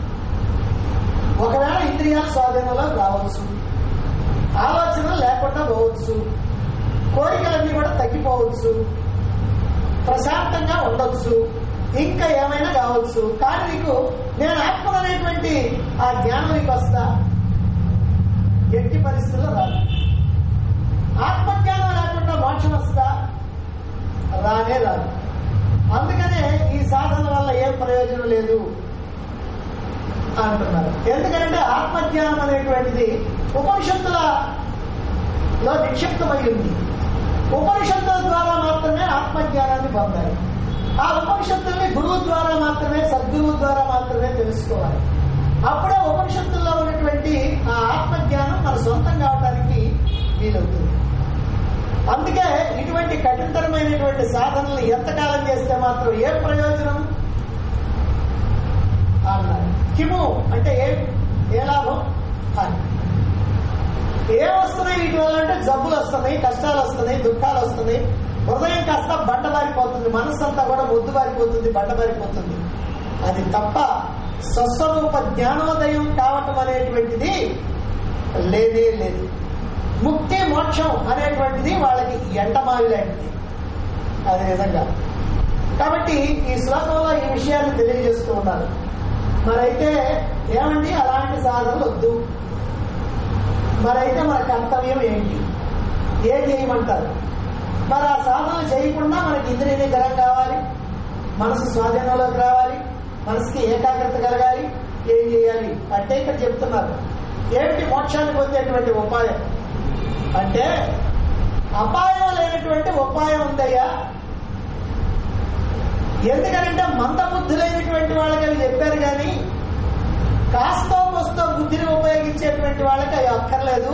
ఒకవేళ ఇంద్రియాల స్వాధీనంలో రావచ్చు, ఆలోచన లేకుండా పోవచ్చు, కోరికలన్నీ కూడా తగ్గిపోవచ్చు, ప్రశాంతంగా ఉండొచ్చు, ఇంకా ఏమైనా కావచ్చు. కానీ నీకు నేను ఆత్మ అనేటువంటి ఆ జ్ఞానం నీకు వస్తా, ఎట్టి పరిస్థితుల్లో రాదు. ఆత్మజ్ఞానం లేకుండా మోక్షం వస్తా, రానే రాదు. అందుకనే ఈ సాధన వల్ల ఏం ప్రయోజనం లేదు అంటున్నారు. ఎందుకంటే ఆత్మజ్ఞానం అనేటువంటిది ఉపనిషత్తులలో నిక్షిప్తమై ఉంది. ఉపనిషత్తుల ద్వారా మాత్రమే ఆత్మజ్ఞానాన్ని పొందాలి. ఆ ఉపనిషత్తుల్ని గురువు ద్వారా మాత్రమే, సద్గురువు ద్వారా మాత్రమే తెలుసుకోవాలి. అప్పుడే ఉపనిషత్తుల్లో ఉన్నటువంటి ఆ ఆత్మజ్ఞానం మన సొంతం కావడానికి వీలవుతుంది. అందుకే ఇటువంటి కఠినతరమైనటువంటి సాధనలు ఎంతకాలం చేస్తే మాత్రం ఏ ప్రయోజనం అన్నారు. కిము అంటే ఏ ఏ లాభం అని. ఏం వస్తున్నాయి వీటి వల్ల అంటే జబ్బులు వస్తున్నాయి, కష్టాలు వస్తున్నాయి, దుఃఖాలు వస్తున్నాయి, హృదయం కాస్త బండబారిపోతుంది, మనస్సు అంతా కూడా మొద్దుబారిపోతుంది, బండబారిపోతుంది. అది తప్ప స్వస్వరూప జ్ఞానోదయం కావటం అనేటువంటిది లేదే లేదు. ముక్తి మోక్షం అనేటువంటిది వాళ్ళకి ఎండమావి లాంటిది. అది నిజంగా. కాబట్టి ఈ శ్లోకంలో ఈ విషయాన్ని తెలియజేస్తూ ఉన్నారు. మరైతే ఏమండి అలాంటి సాధనలు వద్దు, మరైతే మన కర్తవ్యం ఏంటి, ఏం చేయమంటారు? మరి ఆ సాధనలు చేయకుండా మనకి ఇంద్రియ నిగ్రహం కావాలి, మనసు స్వాధీనంలోకి రావాలి, మనసుకి ఏకాగ్రత కలగాలి. ఏం చేయాలి అంటే ఇక్కడ చెప్తున్నారు. ఏమిటి మోక్షాన్ని పొందేటువంటి ఉపాయం అంటే, అపాయం లేనటువంటి ఉపాయం ఉందయ్యా. ఎందుకనంటే మందబుద్ధులైనటువంటి వాళ్ళకి అవి చెప్పారు, కానీ కాస్తో కోస్తో బుద్ధిని ఉపయోగించేటువంటి వాళ్ళకి అవి అక్కర్లేదు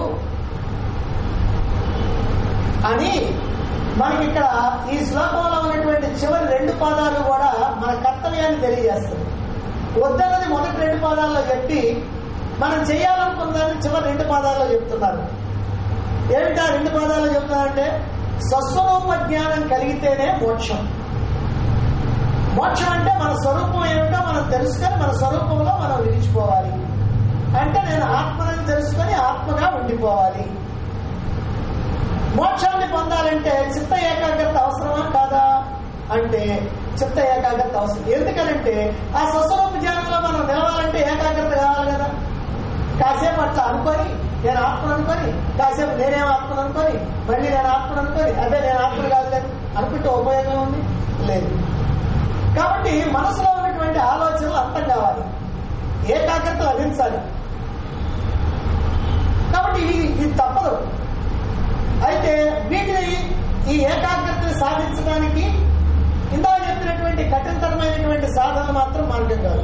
అని మనకి ఇక్కడ ఈ శ్లోకంలో ఉన్నటువంటి చివరి రెండు పాదాలు కూడా మన కర్తవ్యాన్ని తెలియజేస్తుంది. వద్దన్నది మొదటి రెండు పాదాల్లో చెప్పి మనం చేయాలనుకున్నదాన్ని చివరి రెండు పాదాల్లో చెప్తున్నారు. ఏమిటా రెండు పాదాల్లో చెప్తున్నారంటే, స్వస్వరూప జ్ఞానం కలిగితేనే మోక్షం. మోక్షం అంటే మన స్వరూపం ఏమిటో మనం తెలుసుకొని మన స్వరూపంలో మనం నిలిచిపోవాలి. అంటే నేను ఆత్మని తెలుసుకొని ఆత్మగా ఉండిపోవాలి. మోక్షాన్ని పొందాలంటే చిత్త ఏకాగ్రత అవసరమా కాదా అంటే చిత్త ఏకాగ్రత అవసరం. ఎందుకనంటే ఆ స్వస్వరూప జ్ఞానంలో మనం నిలవాలంటే ఏకాగ్రత కావాలి కదా. కాసేపు అట్లా అనుకొని నేను ఆత్మను అనుకొని, కాసేపు నేనేం ఆత్మను అనుకొని, మళ్ళీ నేను ఆత్మను అనుకొని, అదే నేను ఆత్మను కాదు లేదు అనుకుంటే ఉపయోగం ఉంది లేదు. కాబట్టి మనసులో ఉన్నటువంటి ఆలోచనలు అర్థం కావాలి, ఏకాగ్రత లభించాలి. కాబట్టి ఇది ఇది తప్పదు. అయితే వీటిని ఈ ఏకాగ్రతను సాధించడానికి ఇందాక చెప్పినటువంటి కఠినతరమైనటువంటి సాధన మాత్రం మార్గం కాదు.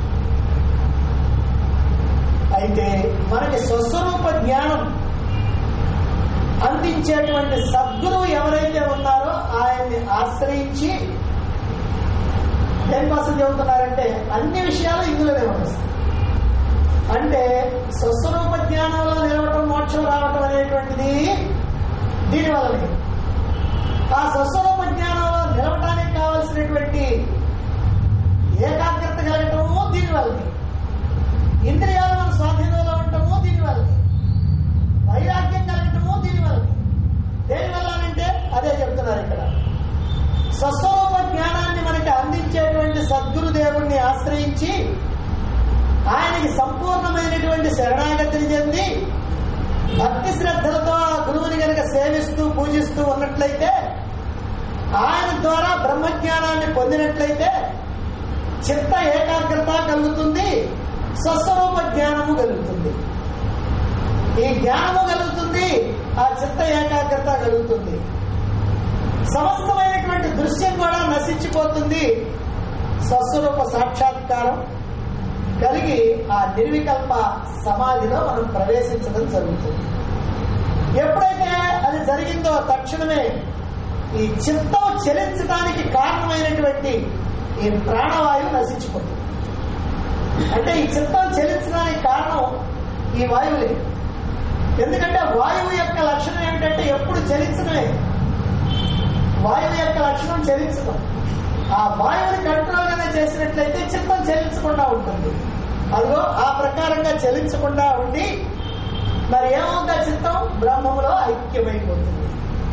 అయితే మనకి స్వస్వరూప జ్ఞానం అందించేటువంటి సద్గురువు ఎవరైతే ఉన్నారో ఆయన్ని ఆశ్రయించి దేనికోసం చెబుతున్నారంటే అన్ని విషయాలు ఇందులోనే ఉంటుంది. అంటే స్వస్వరూప జ్ఞానంలో నిలవటం, మోక్షం రావటం అనేటువంటిది దీనివల్లనే. ఆ స్వస్వరూప జ్ఞానంలో నిలవటానికి కావలసినటువంటి ఏకాగ్రత కలగటము దీనివల్లనే. ఇంద్రియాలు మన స్వాధీనంలో ఉండటము దీనివల్లనే. వైరాగ్యం కలగటము దీనివల్లనే. దేనివల్లనంటే అదే చెప్తున్నారు ఇక్కడ. స్వస్వరూప జ్ఞానాన్ని మనకి అందించేటువంటి సద్గురుదేవుణ్ణి ఆశ్రయించి ఆయనకి సంపూర్ణమైనటువంటి శరణాగతిని చెంది భక్తి శ్రద్ధలతో ఆ గురువుని కనుక సేవిస్తూ పూజిస్తూ ఉన్నట్లయితే, ఆయన ద్వారా బ్రహ్మజ్ఞానాన్ని పొందినట్లయితే చిత్త ఏకాగ్రత కలుగుతుంది, స్వస్వరూప జ్ఞానము కలుగుతుంది. ఈ జ్ఞానము కలుగుతుంది, ఆ చిత్త ఏకాగ్రత కలుగుతుంది. సమస్తమైనటువంటి దృశ్యం కూడా నశించిపోతుంది. స్వస్వరూప సాక్షాత్కారం కలిగి ఆ నిర్వికల్ప సమాధిలో మనం ప్రవేశించడం జరుగుతుంది. ఎప్పుడైతే అది జరిగిందో తక్షణమే ఈ చిత్తం చలించడానికి కారణమైనటువంటి ఈ ప్రాణవాయువు నశించిపోతుంది. అంటే ఈ చిత్తం చలించడానికి కారణం ఈ వాయువులే. ఎందుకంటే వాయువు యొక్క లక్షణం ఏమిటంటే ఎప్పుడు చలించడమే. వాయువు యొక్క లక్షణం చలించడం. ఆ వాయువుని కంట్రోల్ గానే చేసినట్లయితే చిత్తం చలించకుండా ఉంటుంది. అదిగో ఆ ప్రకారంగా చలించకుండా ఉండి మరి ఏమవుతుందా, చిత్తం బ్రహ్మములో ఐక్యమైపోతుంది.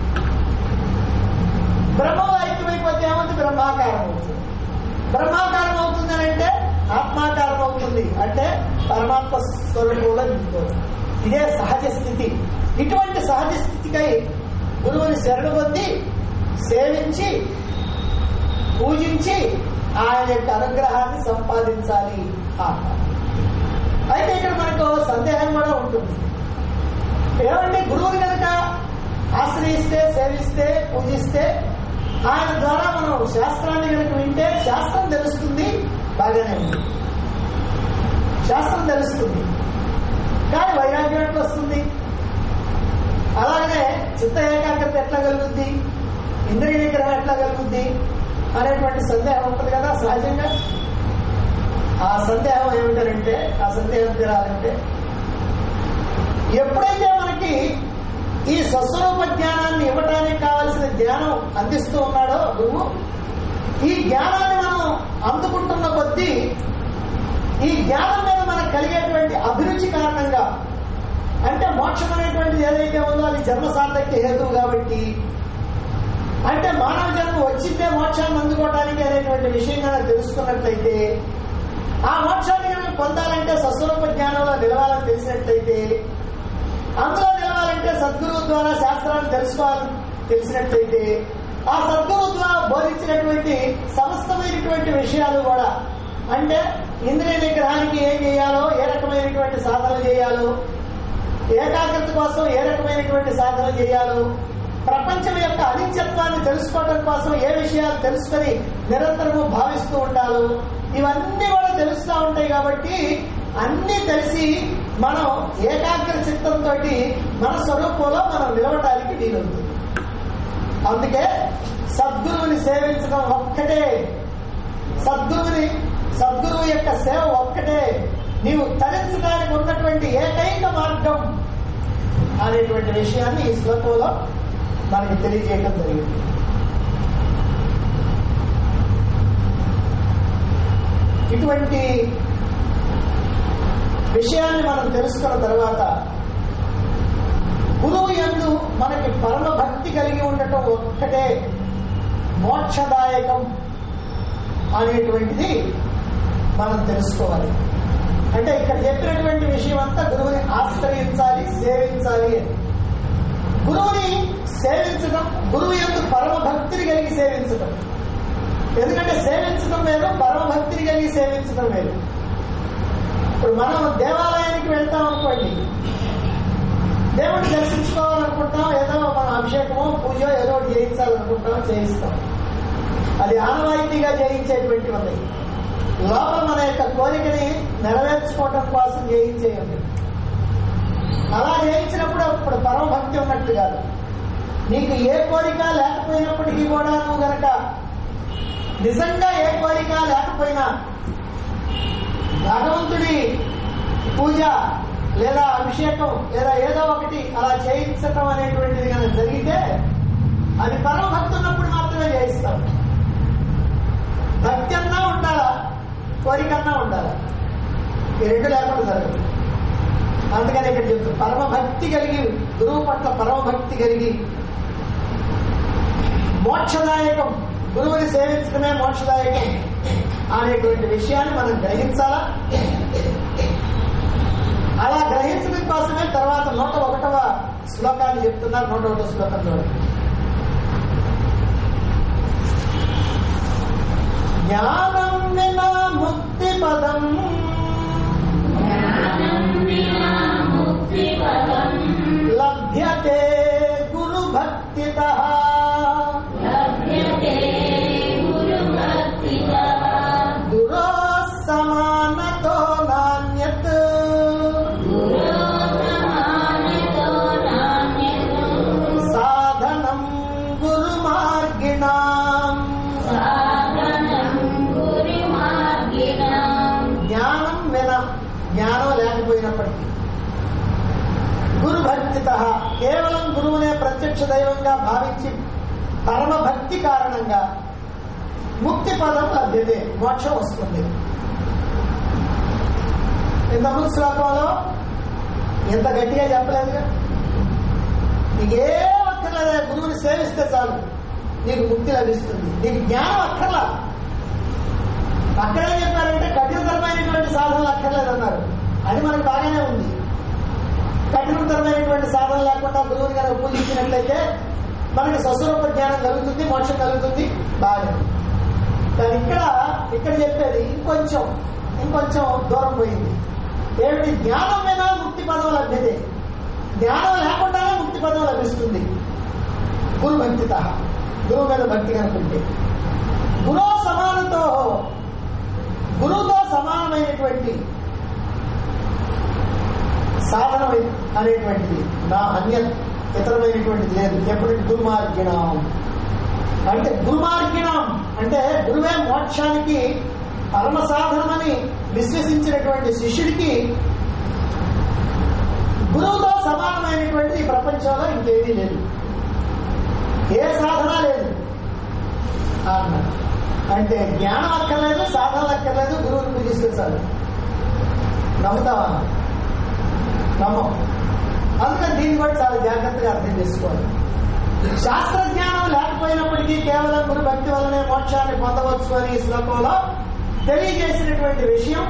బ్రహ్మలో ఐక్యమైపోతే ఏమవుతుంది, బ్రహ్మాకారం అవుతుంది. బ్రహ్మాకారం అవుతుంది అని అంటే ఆత్మాకారం అవుతుంది. అంటే పరమాత్మ స్వరూపంలో నిలుపుతుంది. ఇదే సహజ స్థితి. ఇటువంటి సహజ స్థితికై గురువుని శరణు పొంది సేవించి పూజించి ఆయన యొక్క అనుగ్రహాన్ని సంపాదించాలి. అయితే ఇక్కడ మనకు సందేహం కూడా ఉంటుంది. ఏమంటే గురువుని కనుక ఆశ్రయిస్తే, సేవిస్తే, పూజిస్తే ఆయన ద్వారా మనం శాస్త్రాన్ని కనుక వింటే శాస్త్రం తెలుస్తుంది, బాగానే ఉంది, శాస్త్రం తెలుస్తుంది. కానీ వైరాగ్యం ఎట్లా వస్తుంది? అలాగనే చిత్త ఏకాగ్రత ఎట్లా కలుగుద్ది, ఇంద్రియ నిగ్రహం ఎట్లా కలుగుద్ది అనేటువంటి సందేహం ఉంటుంది కదా సహజంగా. ఆ సందేహం ఏమిటంటే, ఆ సందేహం తీరాలంటే ఎప్పుడైతే మనకి ఈ స్వస్వరూప జ్ఞానాన్ని ఇవ్వడానికి కావలసిన జ్ఞానం అందిస్తూ ఉన్నాడో గురువు, ఈ జ్ఞానాన్ని మనం అందుకుంటున్న కొద్దీ ఈ జ్ఞానం మీద మనకు కలిగేటువంటి అభిరుచి కారణంగా, అంటే మోక్షం అనేటువంటిది ఏదైతే ఉందో అది జన్మ సార్థక్య హేతువు కాబట్టి, అంటే మానవ జన్మ వచ్చిందే మోక్షాన్ని అందుకోవడానికి అనేటువంటి విషయం కనుక తెలుసుకున్నట్లయితే, ఆ మోక్షాన్ని కనుక పొందాలంటే స్వస్వరూప జ్ఞానంలో నిలవాలని తెలిసినట్లయితే, అందులో నిలవాలంటే సద్గురువు ద్వారా శాస్త్రాన్ని తెలుసుకోవాలని తెలిసినట్లయితే, ఆ సద్గురువు ద్వారా బోధించినటువంటి సమస్తమైనటువంటి విషయాలు కూడా, అంటే ఇంద్రియ నిగ్రహానికి ఏం చేయాలో, ఏ రకమైనటువంటి సాధనలు చేయాలో, ఏకాగ్రత కోసం ఏ రకమైనటువంటి సాధన చేయాలో, ప్రపంచం యొక్క అనిత్యత్వాన్ని తెలుసుకోవడం కోసం ఏ విషయాలు తెలుసుకొని నిరంతరము భావిస్తూ ఉండాలో, ఇవన్నీ కూడా తెలుస్తూ ఉంటాయి. కాబట్టి అన్ని తెలిసి మనం ఏకాగ్ర చిత్తంతో మన స్వరూపంలో మనం నిలవటానికి వీలవుతుంది. అందుకే సద్గురువుని సేవించడం ఒక్కటే, సద్గురువుని సద్గురువు యొక్క సేవ ఒక్కటే నీవు తరించడానికి ఉన్నటువంటి ఏకైక మార్గం అనేటువంటి విషయాన్ని ఈ శ్లోకంలో మనకి తెలియజేయడం జరిగింది. ఇటువంటి విషయాన్ని మనం తెలుసుకున్న తర్వాత గురువు యందు మనకి పరమ భక్తి కలిగి ఉండటం ఒక్కటే మోక్షదాయకం అనేటువంటిది మనం తెలుసుకోవాలి. అంటే ఇక్కడ చెప్పినటువంటి విషయం అంతా గురువుని ఆశ్రయించాలి, సేవించాలి అని. గురువుని సేవించడం, గురువు యందు పరమ భక్తిని కలిగి సేవించడం. ఎందుకంటే సేవించడం వేరు, పరమ భక్తిని కలిగి సేవించడం వేరు. ఇప్పుడు మనం దేవాలయానికి వెళ్తాం అనుకోండి, దేవుడిని దర్శించుకోవాలనుకుంటాం, ఏదో మనం అభిషేకమో పూజ ఏదో ఒకటి చేయించాలనుకుంటాం, చేయిస్తాం. అది ఆనవాయితీగా చేయించేటువంటి ఉన్నాయి. లోపల మన యొక్క కోరికని నెరవేర్చుకోవడం కోసం చేయించేయండి. అలా చేయించినప్పుడు అప్పుడు పరమ భక్తి ఉన్నట్టు కాదు. నీకు ఏ కోరిక లేకపోయినప్పటికీ కూడా నువ్వు గనక నిజంగా ఏ కోరిక లేకపోయినా భగవంతుడి పూజ లేదా అభిషేకం లేదా ఏదో ఒకటి అలా చేయించటం అనేటువంటిది కనుక జరిగితే అది పరమ భక్తి ఉన్నప్పుడు మాత్రమే చేయిస్తాం. భక్తి అన్నా ఉండాలా, కోరికన్నా ఉండాలా, ఈ రెండు లేకుండా జరగదు. అందుకని ఇక్కడ చెప్తాం, పరమ భక్తి కలిగి గురువు పట్ల పరమ భక్తి కలిగి మోక్షదాయకం, గురువుని సేవించడమే మోక్షదాయకం అనేటువంటి విషయాన్ని మనం గ్రహించాలా. అలా గ్రహించడం కోసమే తర్వాత నూట ఒకటవ శ్లోకాన్ని చెప్తున్నారు. నూట ఒకటవ శ్లోకం చూడండి. జ్ఞానం వినా ముక్తి పదం లభ్యతే గురు భక్తితః గురో సమానతో నాన్యత్ సాధనం గురు మార్గిణాం. జ్ఞానం విన జ్ఞానం లేకపోయినప్పటికీ గురు భక్తితః కేవలం గురువునే ప్రత్యక్ష దైవంగా భావించి పరమ భక్తి కారణంగా ముక్తి పదం లభ్యతే, మోక్షం వస్తుంది. ఇంతకుముందు శ్లోకంలో ఎంత గట్టిగా చెప్పలేదుగా, నీకే అక్కర్లేదా, గురువుని సేవిస్తే చాలు నీకు ముక్తి లభిస్తుంది, నీకు జ్ఞానం అక్కర్లా. అక్కడే చెప్పారంటే కఠినతరమైనటువంటి సాధనలు అక్కర్లేదన్నారు. అది మనకు బాగానే ఉంది. కఠినతరమైనటువంటి సాధన లేకుండా గురువుని కనుక పూజించినట్లయితే మనకి స్వస్వరూప జ్ఞానం కలుగుతుంది, మోక్షం కలుగుతుంది, బాగా. కానీ ఇక్కడ ఇక్కడ చెప్పేది ఇంకొంచెం ఇంకొంచెం దూరం పోయింది. ఏమిటి? జ్ఞానం మీద ముక్తి పదం లభ్యతే, జ్ఞానం లేకుండానే ముక్తి పదం లభిస్తుంది గురు భక్తిత. గురువు మీద భక్తి కనుకుంటే గురు సమానంతో, గురువుతో సమానమైనటువంటి సాధన అనేటువంటిది నా అన్య ఇతరమైనటువంటిది లేదు. ఎప్పటికి దుర్మార్గిణం అంటే, దుర్మార్గిణం అంటే గురువే మోక్షానికి పరమ సాధనమని విశ్వసించినటువంటి శిష్యుడికి గురువుతో సమానమైనటువంటి ఈ ప్రపంచంలో ఇంకేదీ లేదు, ఏ సాధన లేదు అన్నారు. అంటే జ్ఞానం అక్కర్లేదు, సాధనలు అక్కర్లేదు, గురువుని పూజిస్తే చాలు. నమ్ముతావా? నమ్మం. అందుకని దీన్ని కూడా చాలా జాగ్రత్తగా అర్థం చేసుకోవాలి. శాస్త్రజ్ఞానం లేకపోయినప్పటికీ కేవలం గురు భక్తి వల్లనే మోక్షాన్ని పొందవచ్చు అని ఈ శ్లోకంలో తెలియజేసినటువంటి విషయం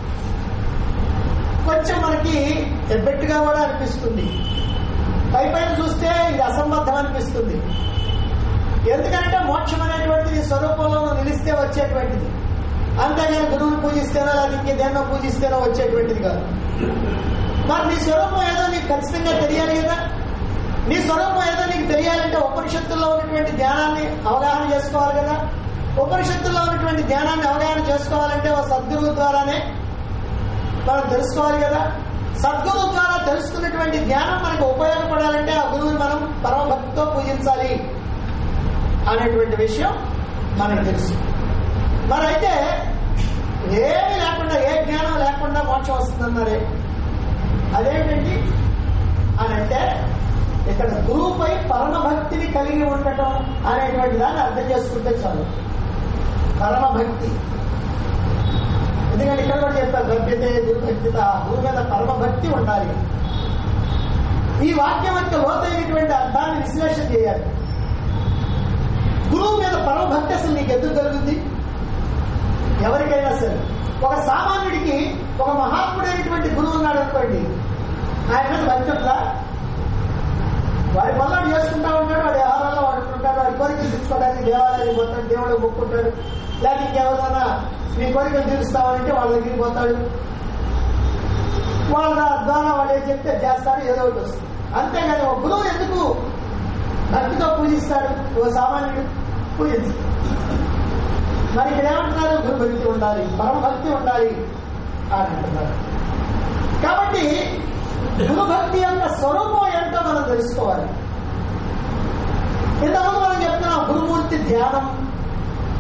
కొంచెం మనకి ఎబ్బెట్టుగా కూడా అనిపిస్తుంది. పై పైన చూస్తే ఇది అసంబద్ధం అనిపిస్తుంది. ఎందుకంటే మోక్షం అనేటువంటిది స్వరూపంలో నిలిస్తే వచ్చేటువంటిది, అంతేగాని గురువుని పూజిస్తేనో లేదా ఇంకేదేన్నో పూజిస్తేనో వచ్చేటువంటిది కాదు. మరి నీ స్వరూపం ఏదో నీకు ఖచ్చితంగా తెలియాలి కదా. నీ స్వరూపం ఏదో నీకు తెలియాలంటే ఉపనిషత్తుల్లో ఉన్నటువంటి ధ్యానాన్ని అవగాహన చేసుకోవాలి కదా. ఉపనిషత్తుల్లో ఉన్నటువంటి ధ్యానాన్ని అవగాహన చేసుకోవాలంటే ఒక సద్గురువు ద్వారానే మనం తెలుసుకోవాలి కదా. సద్గురువు ద్వారా తెలుసుకున్నటువంటి జ్ఞానం మనకు ఉపయోగపడాలంటే ఆ గురువుని మనం పరమభక్తితో పూజించాలి అనేటువంటి విషయం మనకు తెలుసు. మరైతే ఏమీ లేకుండా, ఏ జ్ఞానం లేకుండా మోక్షం వస్తుందన్నారే, అదేంటండి అని అంటే ఇక్కడ గురువుపై పరమభక్తిని కలిగి ఉండటం అనేటువంటి దాన్ని అర్థం చేసుకుంటే చాలు. పరమభక్తి, ఎందుకంటే ఇక్కడ కూడా చెప్పారు లభ్యతే గురుభక్తిత, గురువు మీద పరమభక్తి ఉండాలి. ఈ వాక్యం యొక్క లోతైనటువంటి అర్థాన్ని విశ్లేషణ చేయాలి. గురువు మీద పరమభక్తి అసలు నీకు ఎందుకు కలుగుతుంది? ఎవరికైనా సరే, ఒక సామాన్యుడికి ఒక మహాత్ముడైనటువంటి గురువు ఉన్నాడు అనుకోండి, ఆయన మీద భక్తి ఉందా? వాడి పనులు చేసుకుంటా ఉంటాడు, వాడి ఆహారంలో వాడుకుంటాడు, వాడి కోరికలు తీర్చుకోవడానికి దేవాలయానికి పోతాడు, దేవుడు మొక్కుంటాడు, లేకపోతే ఇంకెవరైనా మీ కోరికలు తీరుస్తామంటే వాళ్ళ దగ్గరికి పోతాడు, వాళ్ళ ద్వారా వాళ్ళు ఏం చెప్తే చేస్తాడు, ఏదో ఒకటి వస్తుంది. అంతేగాని ఒక గురువు ఎందుకు భక్తితో పూజిస్తాడు? ఓ సామాన్యుడు పూజిస్తాడు. మరి ఇక్కడ ఏమంటున్నారు? గురుభక్తి ఉండాలి, పరమభక్తి ఉండాలి అని అంటున్నారు. కాబట్టి గురుభక్తి యొక్క స్వరూపం ఏంటో మనం తెలుసుకోవాలి. ఇంతకుముందు మనం చెప్తున్నాం గురుమూర్తి ధ్యానం,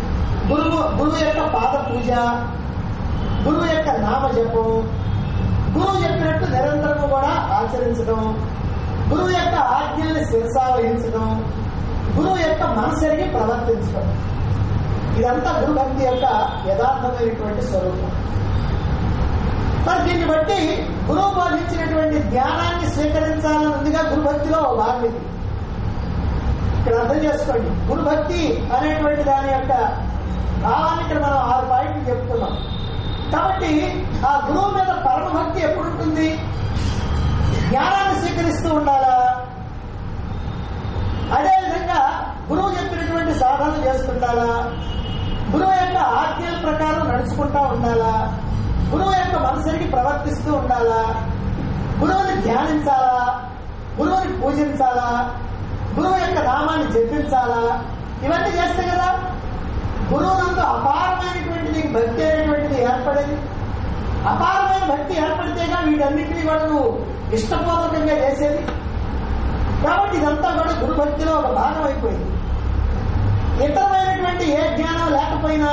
గురువు గురువు యొక్క పాద పూజ, గురువు యొక్క నామ జపం, గురువు చెప్పినట్టు నిరంతరము కూడా ఆచరించడం, గురువు యొక్క ఆజ్ఞల్ని శిరసావహించడం, గురువు యొక్క మనసరిగి ప్రవర్తించడం, ఇదంతా గురుభక్తి యొక్క యథార్థమైనటువంటి స్వరూపం. మరి దీన్ని బట్టి గురువు బోధించినటువంటి జ్ఞానాన్ని స్వీకరించాలని ఉందిగా గురుభక్తిలో భాగం ఇది. ఇక్కడ అర్థం చేసుకోండి, గురుభక్తి అనేటువంటి దాని యొక్క భావాన్ని ఇక్కడ మనం ఆరు పాయింట్లు చెప్తున్నాం. కాబట్టి ఆ గురువు మీద పరమభక్తి ఎప్పుడు ఉంటుంది? జ్ఞానాన్ని స్వీకరిస్తూ ఉండాలా, అదేవిధంగా గురువు చెప్పినటువంటి సాధన చేస్తుండాలా, గురువు యొక్క ఆజ్ఞల ప్రకారం నడుచుకుంటా ఉండాలా, గురువు యొక్క మనసరికి ప్రవర్తిస్తూ ఉండాలా, గురువుని ధ్యానించాలా, గురువుని పూజించాలా, గురువు యొక్క నామాన్ని జపించాలా, ఇవన్నీ చేస్తే కదా గురువునందు అపారమైనటువంటిది భక్తి అనేటువంటిది ఏర్పడేది. అపారమైన భక్తి ఏర్పడితేగా వీటన్నింటినీ కూడా నువ్వు ఇష్టపూర్వకంగా చేసేది. కాబట్టి ఇదంతా కూడా గురుభక్తిలో ఒక భాగం అయిపోయింది. ఇతరమైనటువంటి ఏ జ్ఞానం లేకపోయినా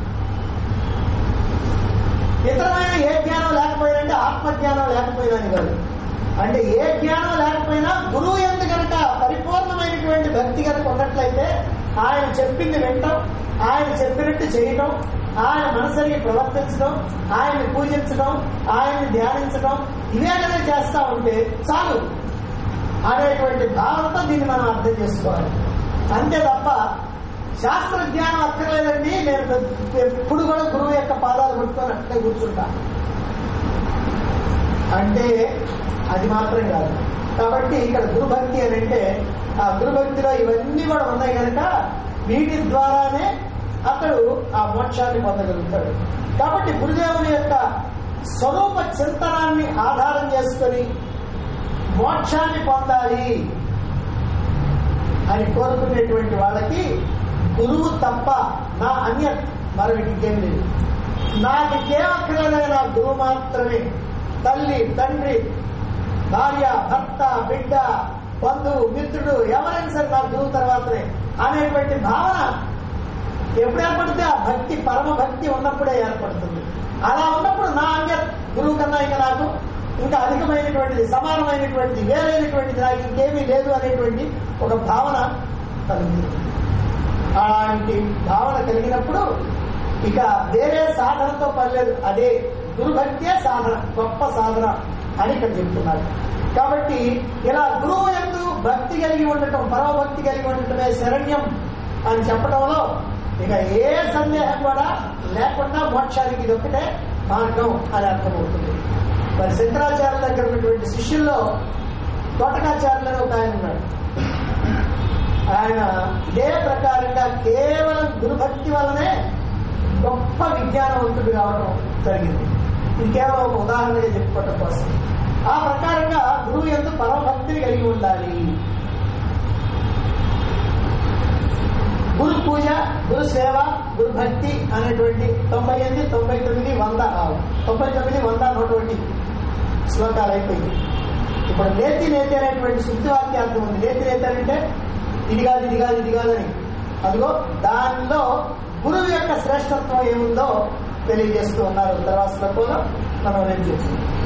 ఇతరమైన ఏ జ్ఞానం లేకపోయినా అంటే ఆత్మజ్ఞానం లేకపోయినా అని కాదు, అంటే ఏ జ్ఞానం లేకపోయినా గురువు యందు కనుక పరిపూర్ణమైనటువంటి భక్తి కనుక ఉన్నట్లయితే ఆయన చెప్పింది వినటం, ఆయన చెప్పినట్టు చేయటం, ఆయన మనసరికి ప్రవర్తించడం, ఆయన్ని పూజించడం, ఆయన్ని ధ్యానించడం, ఇవే కనుక చేస్తా ఉంటే చాలు అనేటువంటి భావంతో దీన్ని మనం అర్థం చేసుకోవాలి. అంతే తప్ప శాస్త్ర జ్ఞానం అక్కర్లేదండి, నేను ఎప్పుడు కూడా గురువు యొక్క పాదాలు పట్టుకొని అట్లే కూర్చుంటా అంటే అది మాత్రం కాదు. కాబట్టి ఇక్కడ గురుభక్తి అని అంటే ఆ గురుభక్తిలో ఇవన్నీ కూడా ఉన్నాయి కనుక వీటి ద్వారానే అతడు ఆ మోక్షాన్ని పొందగలుగుతాడు. కాబట్టి గురుదేవుని యొక్క స్వరూప చింతనాన్ని ఆధారం చేసుకొని మోక్షాన్ని పొందాలి అని కోరుకునేటువంటి వాళ్ళకి గురువు తప్ప నా అన్య మరొకటి ఇంకేం లేదు. నాకు ఇంకేమక్కర్లేదని నా గురువు మాత్రమే, తల్లి, తండ్రి, భార్య, భర్త, బిడ్డ, బంధువు, మిత్రుడు ఎవరైనా సరే నా గురువు తర్వాతనే అనేటువంటి భావన ఎప్పుడు ఏర్పడితే ఆ భక్తి పరమ భక్తి ఉన్నప్పుడే ఏర్పడుతుంది. అలా ఉన్నప్పుడు నా అంగ గురువు కన్నా ఇంకా నాకు ఇంకా అధికమైనటువంటిది, సమానమైనటువంటిది, వేరైనటువంటిది నాకు ఇంకేమీ లేదు అనేటువంటి ఒక భావన కలుగుతుంది. అలాంటి భావన కలిగినప్పుడు ఇక వేరే సాధనతో పర్లేదు, అదే గురుభక్తే సాధన, గొప్ప సాధన అని ఇక్కడ చెప్తున్నారు. కాబట్టి ఇలా గురువు యందు భక్తి కలిగి ఉండటం, పరమభక్తి కలిగి ఉండటమే శరణ్యం అని చెప్పడంలో ఇక ఏ సందేహం కూడా లేకుండా మోక్షానికి ఇది ఒకటే మార్గం అని అర్థమవుతుంది. మరి శంకరాచార్యుల దగ్గర ఉన్నటువంటి శిష్యుల్లో తోటకాచార్యులని ఒక ఆయన ఉన్నాడు. ఆయన ఇదే ప్రకారంగా కేవలం గురుభక్తి వల్లనే గొప్ప విజ్ఞానవంతుడు కావడం జరిగింది. ఇది కేవలం ఒక ఉదాహరణగా చెప్పుకోవడం కోసం. ఆ ప్రకారంగా గురువు యందు పరమభక్తిని కలిగి ఉండాలి. గురు పూజ, గురు సేవ, గురు భక్తి అనేటువంటి తొంభై ఎనిమిది తొంభై తొమ్మిది వంద తొంభై తొమ్మిది వంద నూట ఒకటి శ్లోకాలు అయిపోయింది. ఇప్పుడు నేతి నేతి అనేటువంటి శుద్ధి వాక్యార్థం ఉంది. నేతి నేతి అంటే ఇది కాదు ఇది కాదు ఇది కాదని, అదిగో దానిలో గురువు యొక్క శ్రేష్టత్వం ఏముందో తెలియజేస్తూ ఉన్నారు. తర్వాత శ్లోకంలో మనం రేపు చేస్తున్నాం.